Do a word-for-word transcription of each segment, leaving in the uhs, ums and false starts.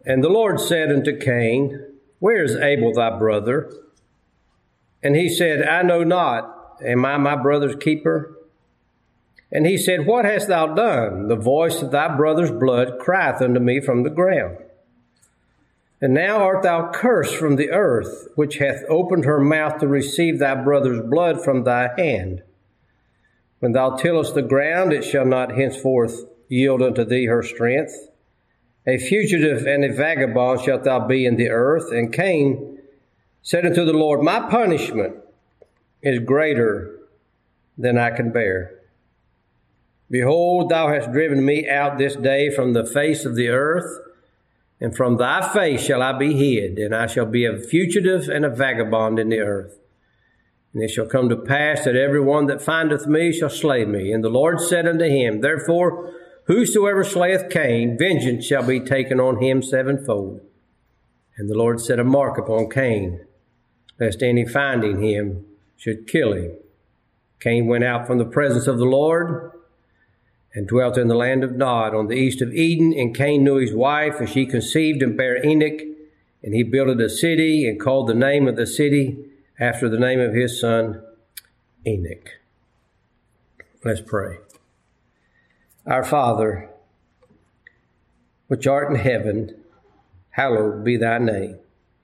And the Lord said unto Cain, Where is Abel thy brother? And he said, I know not. Am I my brother's keeper? And he said, What hast thou done? The voice of thy brother's blood crieth unto me from the ground. And now art thou cursed from the earth, which hath opened her mouth to receive thy brother's blood from thy hand. When thou tillest the ground, it shall not henceforth yield unto thee her strength. A fugitive and a vagabond shalt thou be in the earth. And Cain said unto the Lord, My punishment is greater than I can bear. Behold, thou hast driven me out this day from the face of the earth, and from thy face shall I be hid, and I shall be a fugitive and a vagabond in the earth. And it shall come to pass that every one that findeth me shall slay me. And the Lord said unto him, Therefore, whosoever slayeth Cain, vengeance shall be taken on him sevenfold. And the Lord set a mark upon Cain, lest any finding him should kill him. Cain went out from the presence of the Lord, and dwelt in the land of Nod on the east of Eden. And Cain knew his wife, and she conceived and bare Enoch. And he built a city, and called the name of the city after the name of his son Enoch. Let's pray. Our Father, which art in heaven, hallowed be thy name.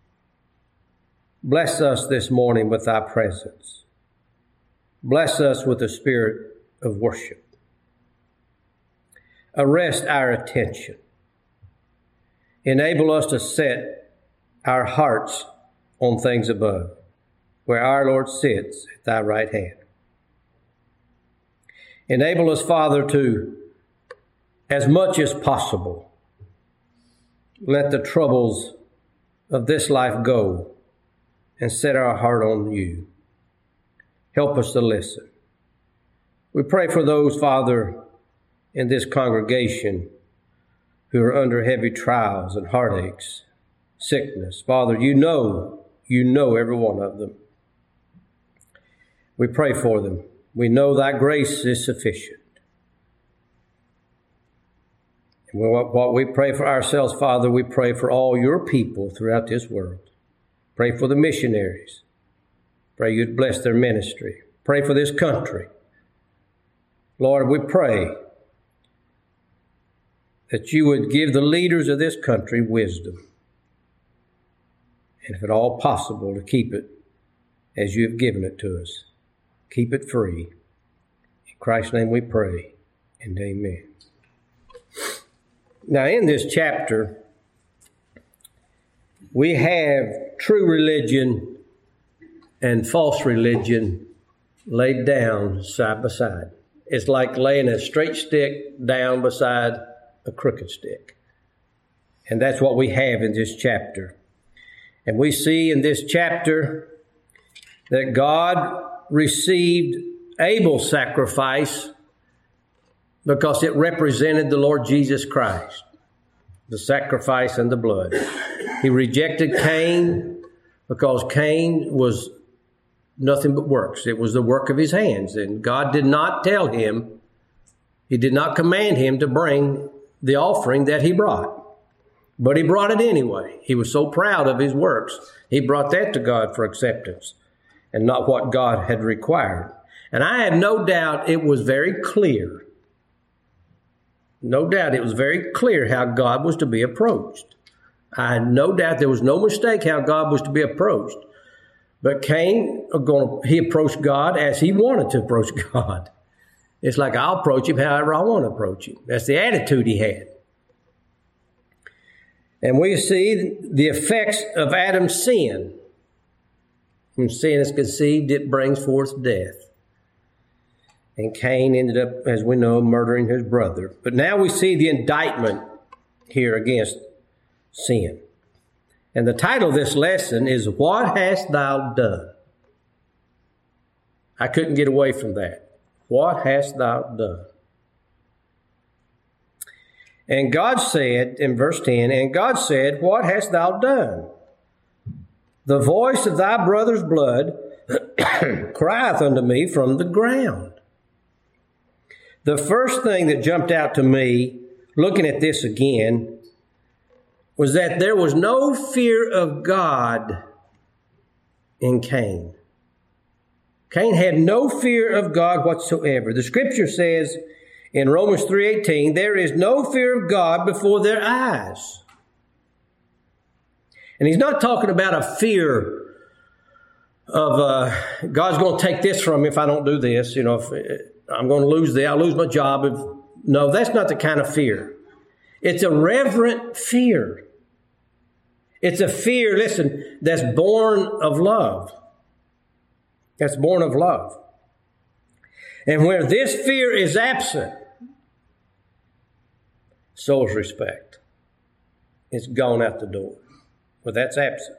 Bless us this morning with thy presence. Bless us with the spirit of worship. Arrest our attention. Enable us to set our hearts on things above, where our Lord sits at thy right hand. Enable us, Father, to, as much as possible, let the troubles of this life go and set our heart on you. Help us to listen. We pray for those, Father, in this congregation who are under heavy trials and heartaches, sickness. Father, you know, you know every one of them. We pray for them. We know thy grace is sufficient. And what we pray for ourselves, Father, we pray for all your people throughout this world. Pray for the missionaries. Pray you'd bless their ministry. Pray for this country. Lord, we pray that you would give the leaders of this country wisdom, and if at all possible, to keep it as you have given it to us. Keep it free. In Christ's name we pray, and amen. Now, in this chapter, we have true religion and false religion laid down side by side. It's like laying a straight stick down beside a crooked stick. And that's what we have in this chapter. And we see in this chapter that God received Abel's sacrifice because it represented the Lord Jesus Christ, the sacrifice and the blood. He rejected Cain because Cain was nothing but works. It was the work of his hands. And God did not tell him, he did not command him to bring the offering that he brought. But he brought it anyway. He was so proud of his works. He brought that to God for acceptance and not what God had required. And I have no doubt it was very clear. No doubt it was very clear how God was to be approached. I had no doubt there was no mistake how God was to be approached. But Cain, he approached God as he wanted to approach God. It's like, I'll approach him however I want to approach him. That's the attitude he had. And we see the effects of Adam's sin. When sin is conceived, it brings forth death. And Cain ended up, as we know, murdering his brother. But now we see the indictment here against sin. And the title of this lesson is, What Hast Thou Done? I couldn't get away from that. What hast thou done? And God said, in verse ten, And God said, What hast thou done? The voice of thy brother's blood crieth unto me from the ground. The first thing that jumped out to me, looking at this again, was that there was no fear of God in Cain. Cain had no fear of God whatsoever. The scripture says in Romans three eighteen, there is no fear of God before their eyes. And he's not talking about a fear of uh, God's going to take this from me if I don't do this. You know, if I'm going to lose this, I'll lose my job. If, no, that's not the kind of fear. It's a reverent fear. It's a fear, listen, that's born of love. That's born of love. And where this fear is absent, so is respect. It's gone out the door. Well, that's absent.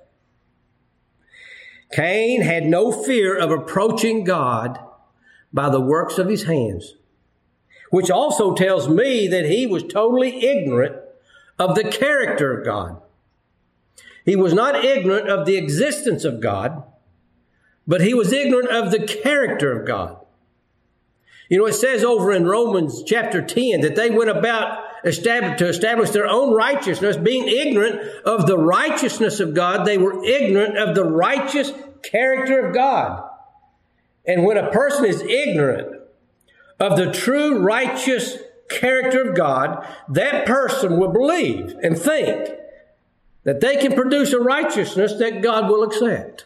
Cain had no fear of approaching God by the works of his hands, which also tells me that he was totally ignorant of the character of God. He was not ignorant of the existence of God, but he was ignorant of the character of God. You know, it says over in Romans chapter ten that they went about establish, to establish their own righteousness, being ignorant of the righteousness of God. They were ignorant of the righteous character of God. And when a person is ignorant of the true righteous character of God, that person will believe and think that they can produce a righteousness that God will accept.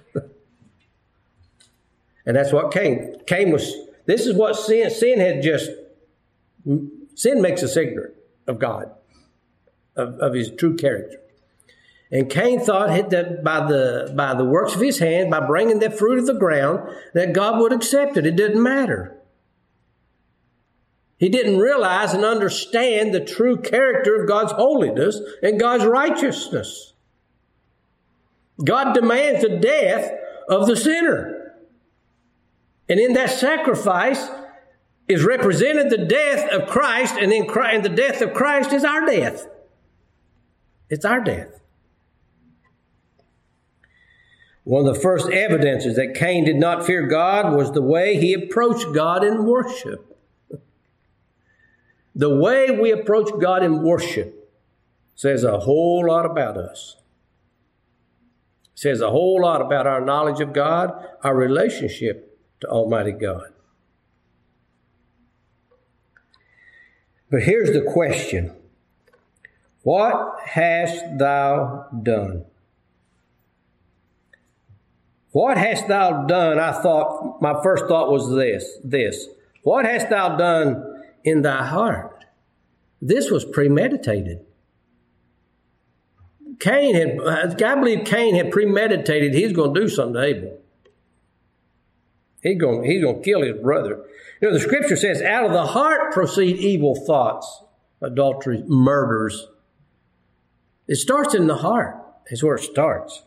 And that's what Cain, Cain was, this is what sin, sin had just, sin makes us ignorant of God, of, of his true character. And Cain thought that by the, by the works of his hand, by bringing the fruit of the ground, that God would accept it. It didn't matter. He didn't realize and understand the true character of God's holiness and God's righteousness. God demands the death of the sinner. And in that sacrifice is represented the death of Christ, and in Christ, and the death of Christ is our death. It's our death. One of the first evidences that Cain did not fear God was the way he approached God in worship. The way we approach God in worship says a whole lot about us. It says a whole lot about our knowledge of God, our relationship to Almighty God. But here's the question. What hast thou done? What hast thou done? I thought, my first thought was this, this. What hast thou done in thy heart? This was premeditated. Cain had, I believe Cain had premeditated he's going to do something to Abel. He's going, he's going to kill his brother. You know, the scripture says, out of the heart proceed evil thoughts, adultery, murders. It starts in the heart. That's where it starts.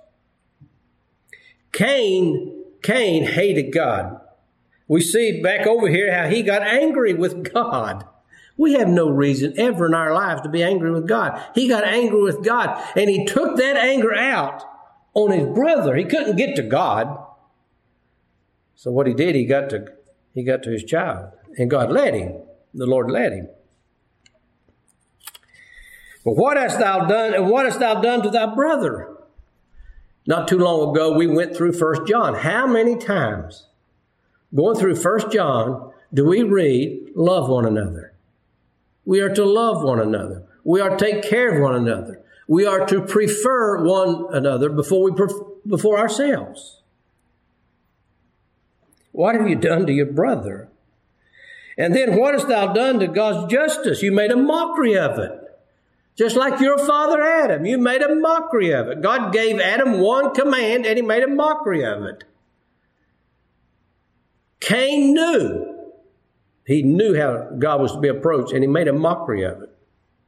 Cain, Cain hated God. We see back over here how he got angry with God. We have no reason ever in our lives to be angry with God. He got angry with God, and he took that anger out on his brother. He couldn't get to God. So what he did, he got to he got to his child, and God let him. The Lord let him. But what hast thou done, and what hast thou done to thy brother? Not too long ago, we went through First John. How many times, going through First John, do we read, love one another? We are to love one another. We are to take care of one another. We are to prefer one another before we pref- before ourselves. What have you done to your brother? And then what hast thou done to God's justice? You made a mockery of it. Just like your father Adam, you made a mockery of it. God gave Adam one command and he made a mockery of it. Cain knew. He knew how God was to be approached, and he made a mockery of it.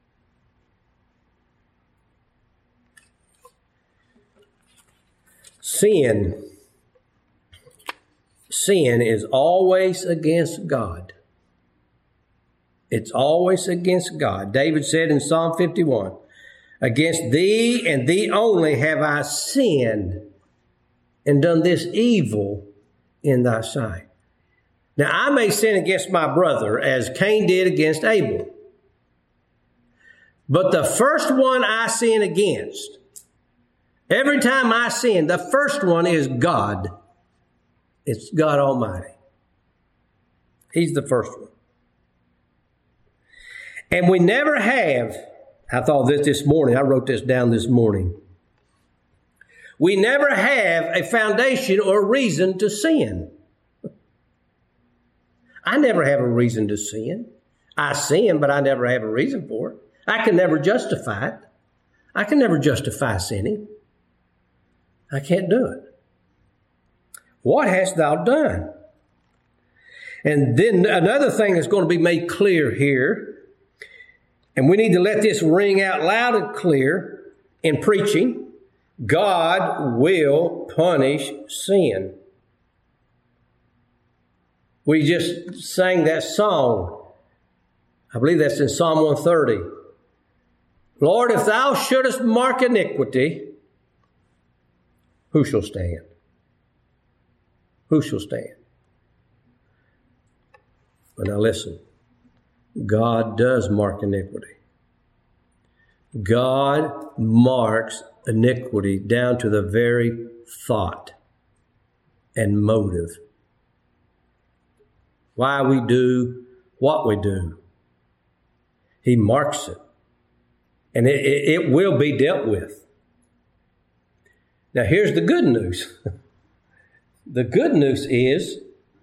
Sin, sin is always against God. It's always against God. David said in Psalm fifty-one, against thee and thee only have I sinned and done this evil in thy sight. Now, I may sin against my brother as Cain did against Abel. But the first one I sin against, every time I sin, the first one is God. It's God Almighty. He's the first one. And we never have, I thought this this morning, I wrote this down this morning. We never have a foundation or reason to sin. I never have a reason to sin. I sin, but I never have a reason for it. I can never justify it. I can never justify sinning. I can't do it. What hast thou done? And then another thing that's going to be made clear here, and we need to let this ring out loud and clear in preaching, God will punish sin. We just sang that song. I believe that's in Psalm one thirty. Lord, if thou shouldest mark iniquity, who shall stand? Who shall stand? But now listen, God does mark iniquity. God marks iniquity down to the very thought and motive. Why we do what we do. He marks it. And it, it, it will be dealt with. Now here's the good news. The good news is,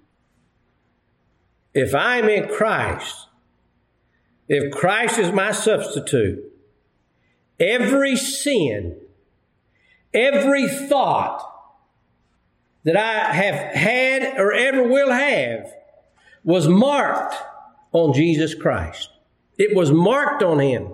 if I'm in Christ, if Christ is my substitute, every sin, every thought that I have had or ever will have was marked on Jesus Christ. It was marked on him.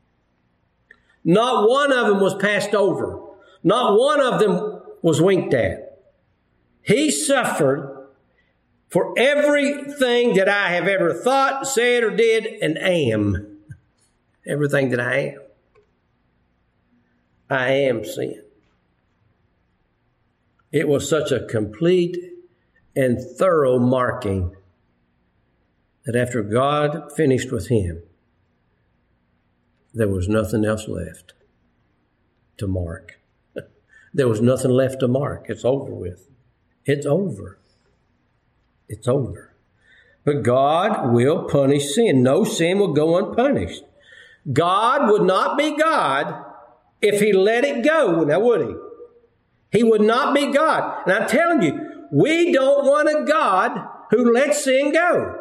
Not one of them was passed over. Not one of them was winked at. He suffered for everything that I have ever thought, said, or did, and am. Everything that I am. I am sin. It was such a complete and thorough marking that after God finished with him, there was nothing else left to mark. There was nothing left to mark. It's over with. It's over. It's over. But God will punish sin. No sin will go unpunished. God would not be God if he let it go, now would he? He would not be God. And I'm telling you, we don't want a God who lets sin go.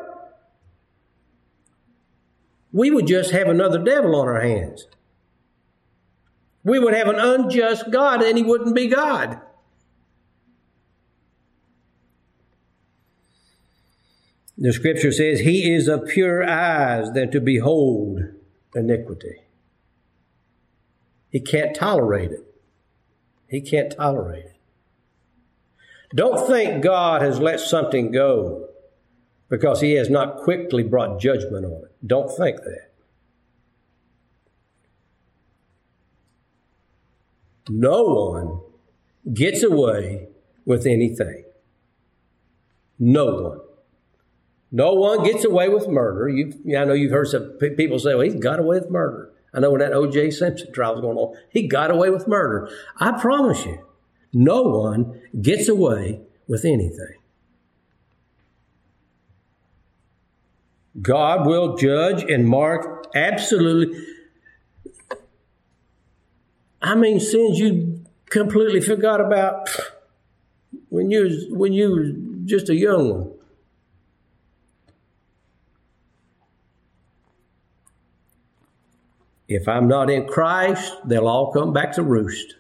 We would just have another devil on our hands. We would have an unjust God and he wouldn't be God. The scripture says, he is of purer eyes than to behold iniquity. He can't tolerate it. He can't tolerate it. Don't think God has let something go because he has not quickly brought judgment on it. Don't think that. No one gets away with anything. No one. No one gets away with murder. You, I know you've heard some people say, well, he's got away with murder. I know when that O J Simpson trial was going on, he got away with murder. I promise you, no one gets away with anything. God will judge and mark absolutely. I mean, sins you completely forgot about when you was, when you was just a young one. If I'm not in Christ, they'll all come back to roost.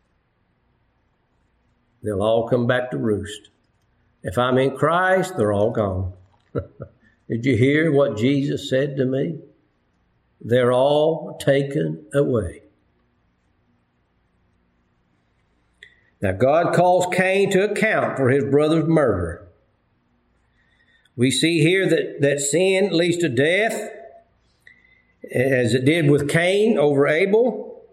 They'll all come back to roost. If I'm in Christ, they're all gone. Did you hear what Jesus said to me? They're all taken away. Now, God calls Cain to account for his brother's murder. We see here that, that sin leads to death, as it did with Cain over Abel.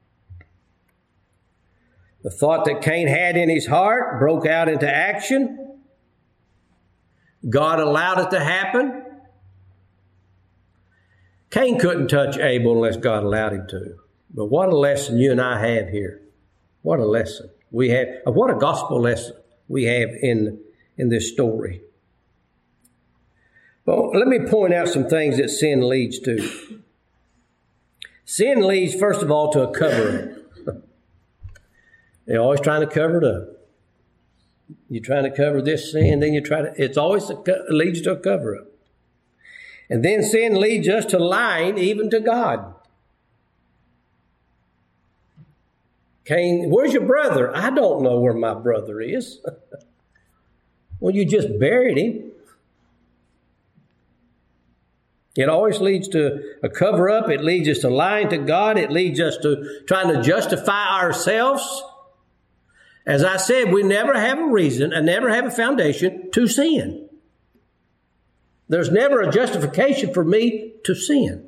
The thought that Cain had in his heart broke out into action. God allowed it to happen. Cain couldn't touch Abel unless God allowed him to. But what a lesson you and I have here. What a lesson we have. What a gospel lesson we have in, in this story. But let me point out some things that sin leads to. Sin leads, first of all, to a cover-up. They're always trying to cover it up. You're trying to cover this sin, then you try to, it's always a, it leads to a cover-up. And then sin leads us to lying even to God. Cain, where's your brother? I don't know where my brother is. Well, you just buried him. It always leads to a cover-up. It leads us to lying to God. It leads us to trying to justify ourselves. As I said, we never have a reason and never have a foundation to sin. There's never a justification for me to sin.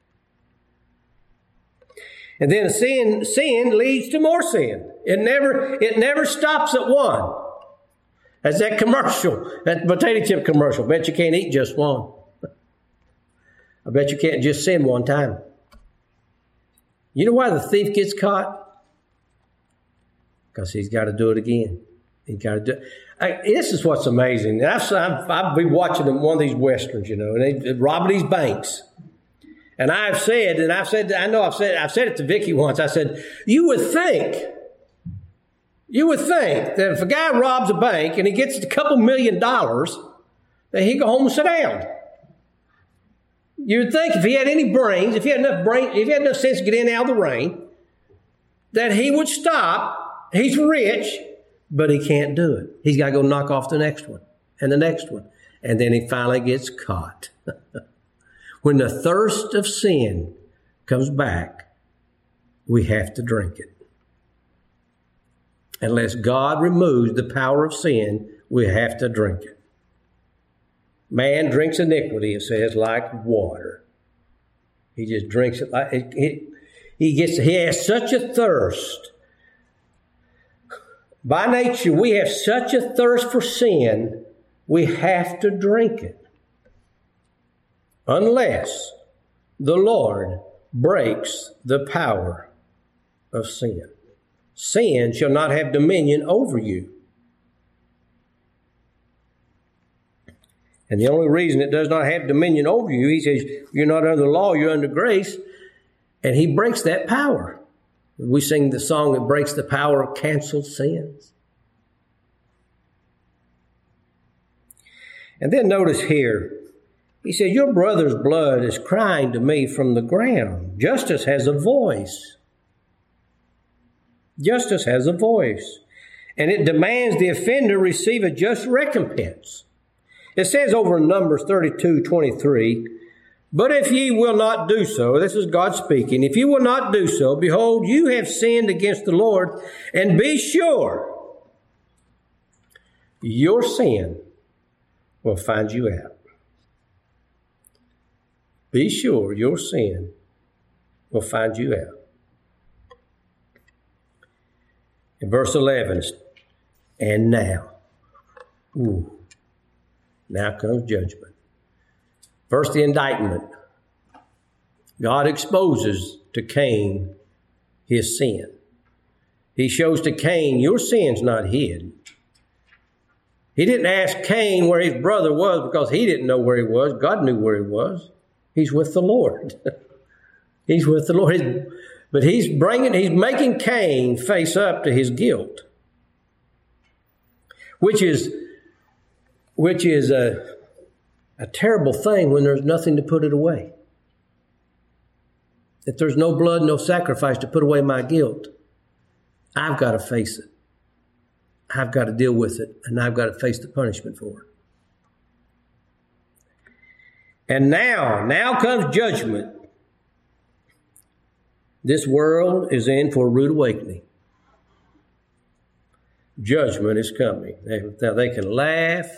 And then sin, sin leads to more sin. It never, it never stops at one. As that commercial, that potato chip commercial. Bet you can't eat just one. I bet you can't just sin one time. You know why the thief gets caught? Because he's got to do it again. He's got to do it. I, this is what's amazing. I've, I've, I've been watching them, one of these westerns, you know, and they robbing these banks. And I've said, and I've said, I know I've said, I've said it to Vicky once. I said, you would think, you would think that if a guy robs a bank and he gets a couple million dollars, that he'd go home and sit down. You would think if he had any brains, if he had enough brain, if he had enough sense to get in and out of the rain, that he would stop. He's rich, but he can't do it. He's got to go knock off the next one and the next one. And then he finally gets caught. When the thirst of sin comes back, we have to drink it. Unless God removes the power of sin, we have to drink it. Man drinks iniquity, it says, like water. He just drinks it like it, it, he gets. He has such a thirst. By nature, we have such a thirst for sin, we have to drink it. Unless the Lord breaks the power of sin. Sin shall not have dominion over you. And the only reason it does not have dominion over you, he says, you're not under the law, you're under grace. And he breaks that power. We sing the song that breaks the power of canceled sins. And then notice here, he said, your brother's blood is crying to me from the ground. Justice has a voice. Justice has a voice. And it demands the offender receive a just recompense. It says over in Numbers thirty-two twenty-three, but if ye will not do so, this is God speaking, if you will not do so, behold, you have sinned against the Lord, and be sure your sin will find you out. Be sure your sin will find you out. In verse eleven, and now, ooh, now comes judgment. First, the indictment. God exposes to Cain his sin. He shows to Cain, your sin's not hid. He didn't ask Cain where his brother was because he didn't know where he was. God knew where he was. He's with the Lord. He's with the Lord. He's, but he's bringing, he's making Cain face up to his guilt, which is, which is a, a terrible thing when there's nothing to put it away. If there's no blood, no sacrifice to put away my guilt, I've got to face it. I've got to deal with it, and I've got to face the punishment for it. And now, now comes judgment. This world is in for a rude awakening. Judgment is coming. They, they can laugh.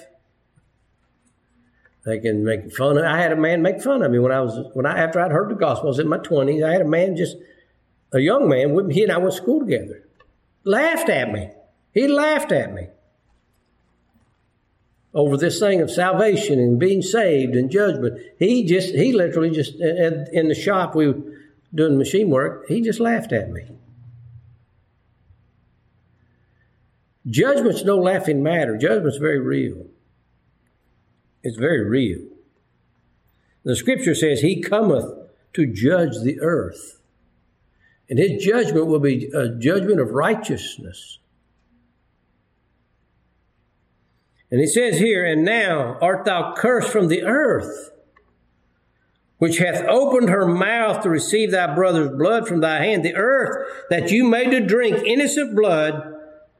They can make fun of. I had a man make fun of me when I was when I after I'd heard the gospel. I was in my twenties. I had a man, just a young man, with me. He and I went to school together. Laughed at me. He laughed at me. over this thing of salvation and being saved and judgment. He just, he literally just, in the shop we were doing machine work, he just laughed at me. Judgment's no laughing matter. Judgment's very real. It's very real. The scripture says he cometh to judge the earth. And his judgment will be a judgment of righteousness. And he says here, and now art thou cursed from the earth, which hath opened her mouth to receive thy brother's blood from thy hand. The earth that you made to drink innocent blood.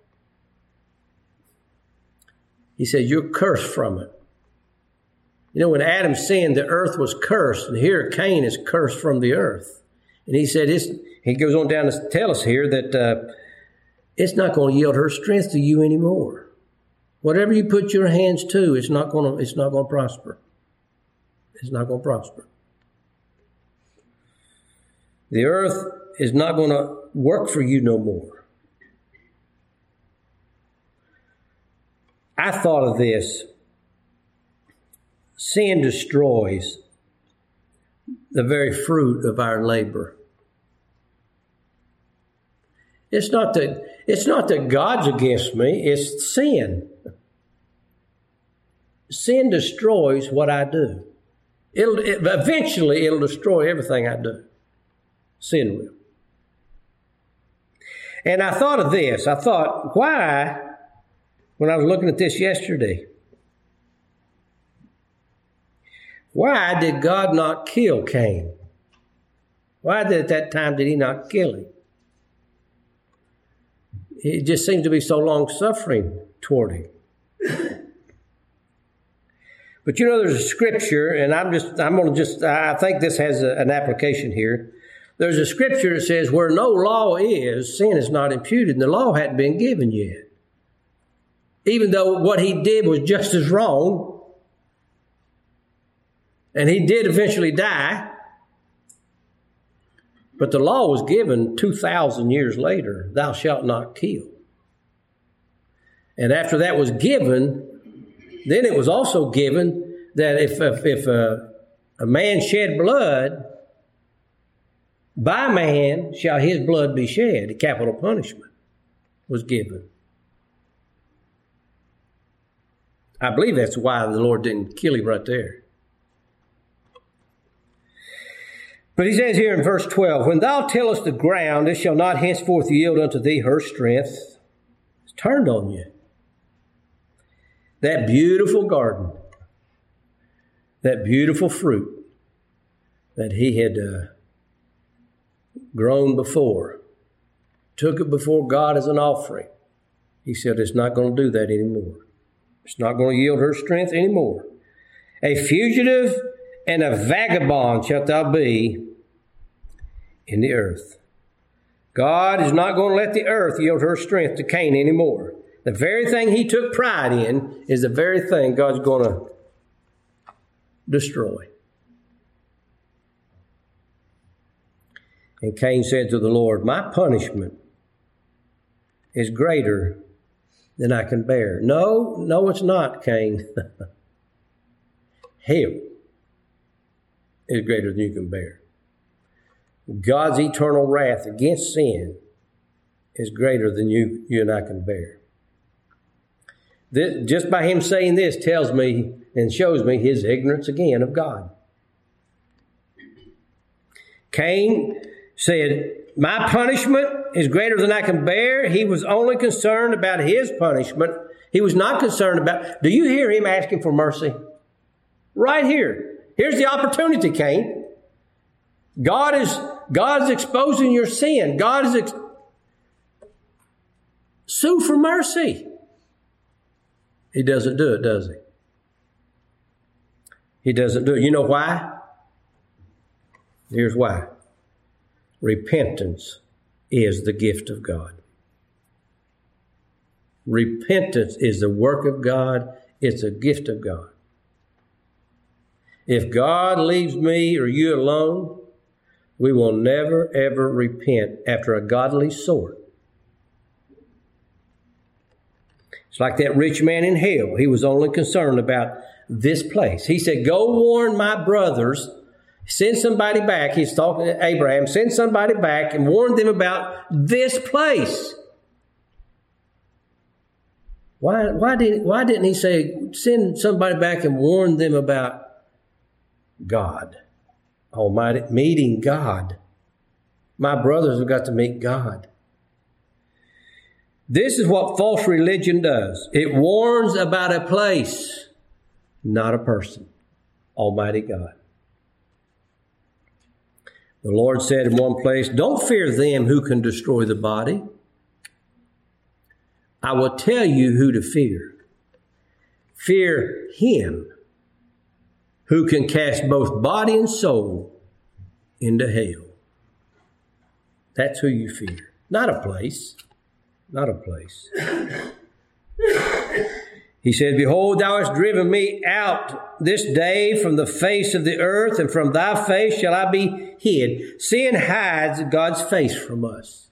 He said, you're cursed from it. You know, when Adam sinned, the earth was cursed. And here Cain is cursed from the earth. And he said, it's, he goes on down to tell us here that uh, it's not going to yield her strength to you anymore. Whatever you put your hands to, it's not going to, it's not going to prosper. It's not going to prosper. The earth is not going to work for you no more. I thought of this. Sin destroys the very fruit of our labor. It's not that, it's not that God's against me, it's sin. Sin destroys what I do. It'll, it, eventually, it'll destroy everything I do. Sin will. And I thought of this. I thought, why, when I was looking at this yesterday, why did God not kill Cain? Why did at that time did he not kill him? It just seems to be so long-suffering toward him. But you know, there's a scripture, and I'm just, I'm going to just, I think this has a, an application here. There's a scripture that says, where no law is, sin is not imputed, and the law hadn't been given yet. Even though what he did was just as wrong, and he did eventually die, but the law was given two thousand years later, thou shalt not kill. And after that was given, then it was also given that if, if, if a, a man shed blood, by man shall his blood be shed. A capital punishment was given. I believe that's why the Lord didn't kill him right there. But he says here in verse twelve, when thou tillest the ground, it shall not henceforth yield unto thee her strength. It's turned on you. That beautiful garden, that beautiful fruit that he had uh, grown before, took it before God as an offering. He said, it's not going to do that anymore. It's not going to yield her strength anymore. A fugitive and a vagabond shalt thou be in the earth. God is not going to let the earth yield her strength to Cain anymore. The very thing he took pride in is the very thing God's going to destroy. And Cain said to the Lord, my punishment is greater than I can bear. No, no, it's not, Cain. Hell is greater than you can bear. God's eternal wrath against sin is greater than you, you and I can bear. This, just by him saying this tells me and shows me his ignorance again of God. Cain said, my punishment is greater than I can bear. He was only concerned about his punishment. He was not concerned about, do you hear him asking for mercy? Right here. Here's the opportunity, Cain. God is, God is exposing your sin. God is, ex- sue for mercy. He doesn't do it, does he? He doesn't do it. You know why? Here's why. Repentance is the gift of God. Repentance is the work of God. It's a gift of God. If God leaves me or you alone, we will never, ever repent after a godly sort. It's like that rich man in hell. He was only concerned about this place. He said, go warn my brothers. Send somebody back. He's talking to Abraham. Send somebody back and warn them about this place. Why, why, did, why didn't he say, send somebody back and warn them about God Almighty, meeting God? My brothers have got to meet God. This is what false religion does. It warns about a place, not a person. Almighty God. The Lord said in one place, don't fear them who can destroy the body. I will tell you who to fear. Fear him who can cast both body and soul into hell. That's who you fear. Not a place. Not a place. He said, behold, thou hast driven me out this day from the face of the earth, and from thy face shall I be hid. Sin hides God's face from us.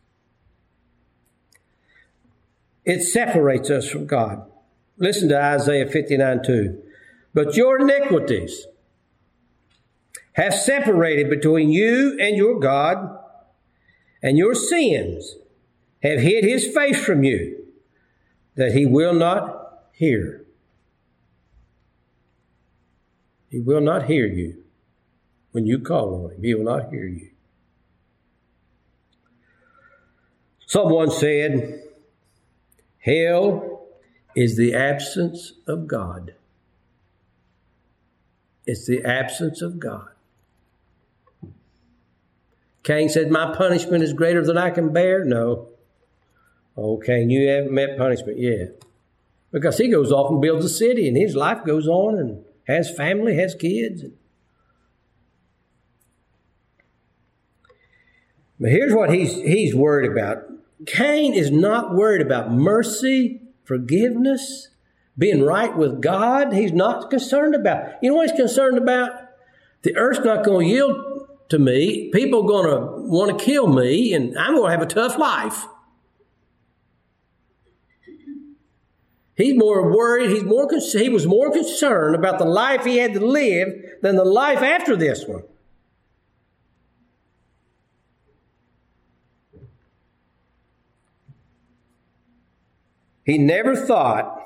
It separates us from God. Listen to Isaiah fifty-nine two. But your iniquities have separated between you and your God, and your sins have hid his face from you, that he will not hear. He will not hear you when you call on him. He will not hear you. Someone said, hell is the absence of God. It's the absence of God. Cain said, my punishment is greater than I can bear. No. Oh, Cain, you haven't met punishment yet. Because he goes off and builds a city, and his life goes on, and has family, has kids. But here's what he's, he's worried about. Cain is not worried about mercy, forgiveness, being right with God. He's not concerned about. You know what he's concerned about? The earth's not going to yield to me. People are going to want to kill me, and I'm going to have a tough life. He's more worried. He's more. He was more concerned about the life he had to live than the life after this one. He never thought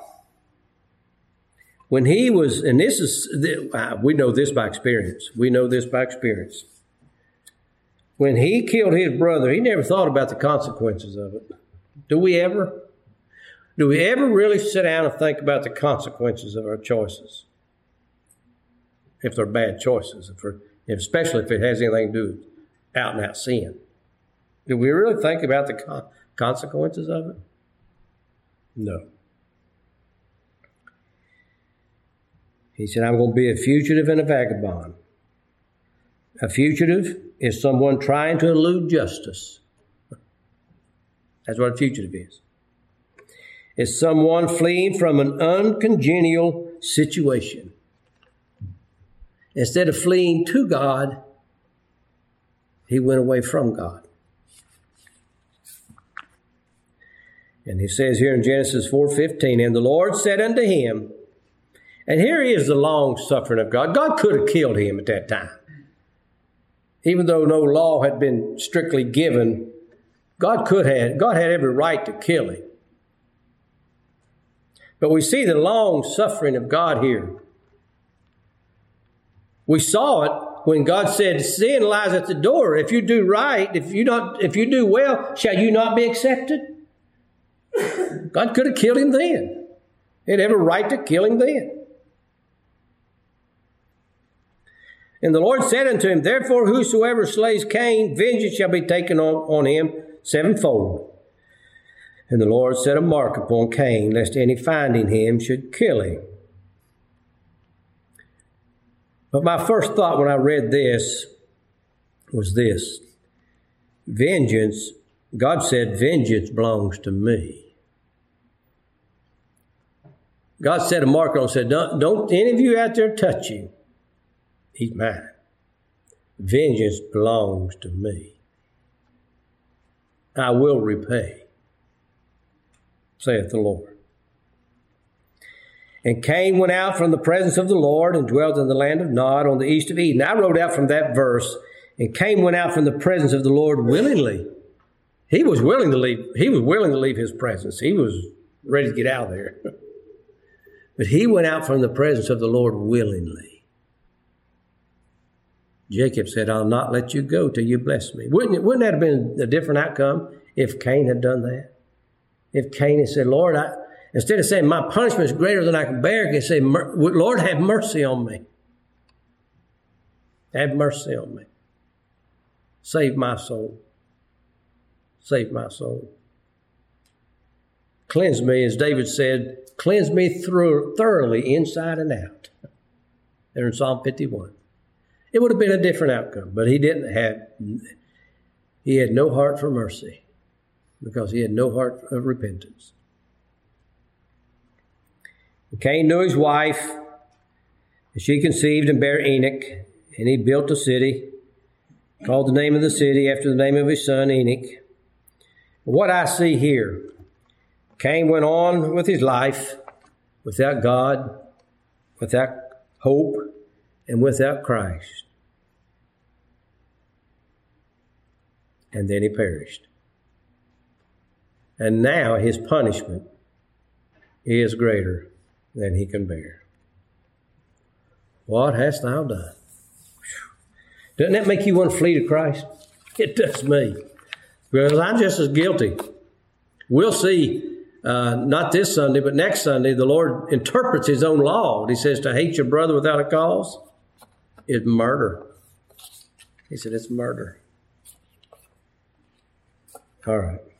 when he was, and this is, we know this by experience. We know this by experience. When he killed his brother, he never thought about the consequences of it. Do we ever? Do we ever really sit down and think about the consequences of our choices? If they're bad choices, if they're, especially if it has anything to do with out and out sin. Do we really think about the con- consequences of it? No. He said, I'm going to be a fugitive and a vagabond. A fugitive is someone trying to elude justice. That's what a fugitive is. It's someone fleeing from an uncongenial situation. Instead of fleeing to God, he went away from God. And he says here in Genesis four fifteen, and the Lord said unto him, and here is the long suffering of God. God could have killed him at that time. Even though no law had been strictly given, God could have, God had every right to kill him. But we see the long suffering of God here. We saw it when God said, sin lies at the door. If you do right, if you not, if you do well, shall you not be accepted? God could have killed him then. He had every right to kill him then. And the Lord said unto him, therefore whosoever slays Cain, vengeance shall be taken on, on him sevenfold. And the Lord set a mark upon Cain, lest any finding him should kill him. But my first thought when I read this was this. Vengeance, God said, vengeance belongs to me. God set a mark on him and said, don't, don't any of you out there touch him. He's mine. Vengeance belongs to me. I will repay, saith the Lord. And Cain went out from the presence of the Lord and dwelt in the land of Nod on the east of Eden. I wrote out from that verse, and Cain went out from the presence of the Lord willingly. He was willing to leave. He was willing to leave his presence. He was ready to get out of there. But he went out from the presence of the Lord willingly. Jacob said, I'll not let you go till you bless me. Wouldn't it, wouldn't that have been a different outcome if Cain had done that? If Cain had said, Lord, I, instead of saying my punishment is greater than I can bear, he can say, Lord, have mercy on me. Have mercy on me. Save my soul. Save my soul. Cleanse me, as David said, cleanse me through, thoroughly inside and out. There in Psalm fifty-one. It would have been a different outcome, but he didn't have, he had no heart for mercy because he had no heart of repentance. Cain knew his wife, and she conceived and bare Enoch, and he built a city, called the name of the city after the name of his son Enoch. What I see here, Cain went on with his life without God, without hope, and without Christ. And then he perished. And now his punishment is greater than he can bear. What hast thou done? Doesn't that make you want to flee to Christ? It does me. Because I'm just as guilty. We'll see, uh, not this Sunday, but next Sunday, the Lord interprets his own law. He says to hate your brother without a cause is murder. He said it's murder. All right.